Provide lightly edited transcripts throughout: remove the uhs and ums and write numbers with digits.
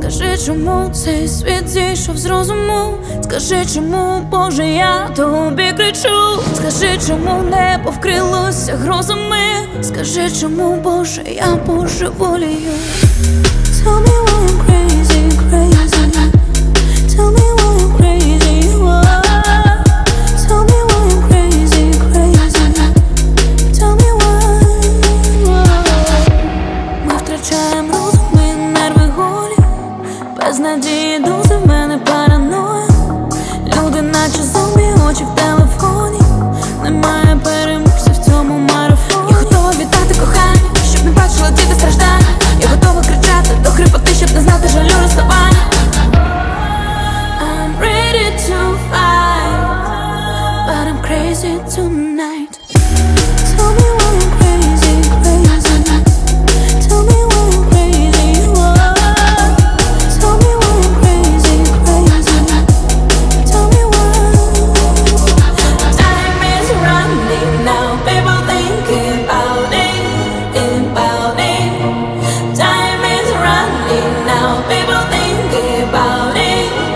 Скажи, чому цей світ зійшов з розуму? Скажи, чому, Боже, я тобі кричу? Скажи, чому небо вкрилося грозами? Скажи, чому, Боже, я божеволію? Tell me why I'm crazy, crazy. Tell me why I'm crazy, why? Tell me why I'm crazy, crazy. Tell me why. Ми втрачаємо розум, ми нерви голі. Без надії дози в мене параноя. Люди наче зомбі, очі в телефоні. Немає переможців в цьому марафоні. Я готова віддати кохання, щоб не бачила діти страждання. Я готова кричати до хрипоти, щоб не знати жалю розставання. I'm ready to fight, but I'm crazy tonight. Tell me why I'm crazy, crazy. Tell me why I'm crazy, why? Tell me why I'm crazy, crazy. Tell me why. Time is running now, people thinking about it, about it. Time is running now, people thinking about it.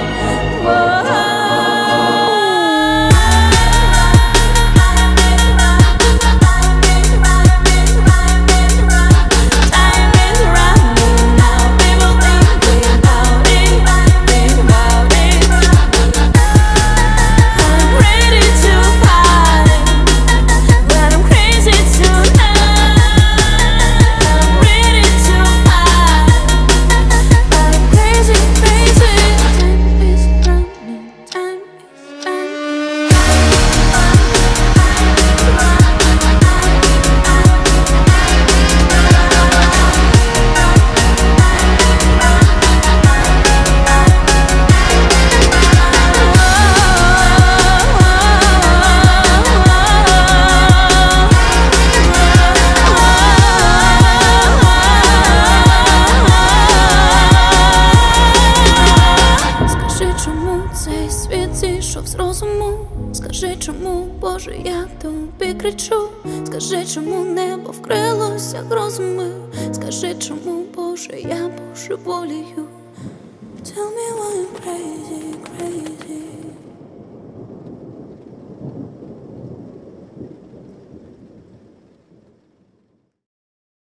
Цей світ зійшов з розуму. Скажи, чому, Боже, я тобі кричу? Скажи, чому небо вкрилося грозами? Скажи, чому, Боже, я божеволію? Tell me why I'm crazy, crazy.